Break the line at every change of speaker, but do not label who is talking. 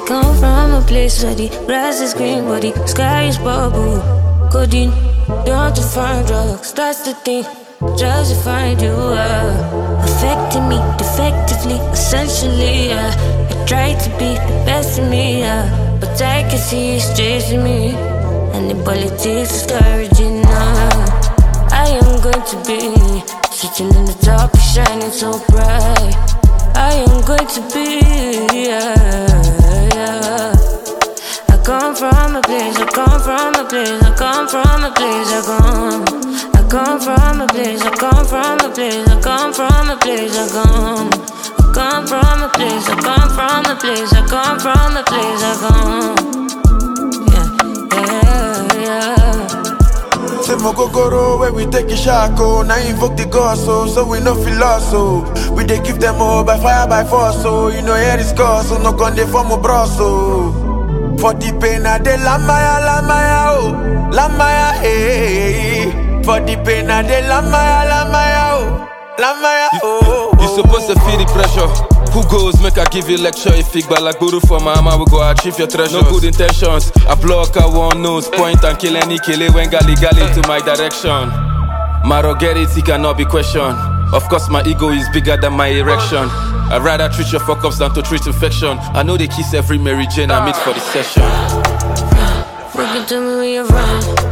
come from a place where the grass is green, but the sky is purple. Codeine, don't define drugs, that's the thing. Just to find you affecting me defectively, essentially. I try to be the best of me, but I can see it's chasing me, and the politics is discouraging. I am going to be sitting in the top, shining so bright. I am going to be, I come from a place, I come from a place, I come from a place, I come from a place, I come from a place, I come from a place, I come from a place, I come from a place, I come from a place, I come.
Say Mogogoro where we take a shako. Now invoke the gods, so we no feel lost, so we dey give them all by fire by force, so you know here is cause, so no gun dey form a broso. For the pain I dey lamaya, oh, lamaya, hey. For the pain I dey lamaya, oh, lamaya, oh.
You supposed to feel the pressure. Who goes, make I give you lecture. If you like Guru for my mama, we go achieve your treasures. No good intentions, I block, I want nose, point and kill any killer when gali to my direction. My ruggedity cannot be questioned. Of course my ego is bigger than my erection. I'd rather treat your fuck-ups than to treat infection. I know they kiss every Mary Jane I meet for the session.
Fucking tell me where you're from.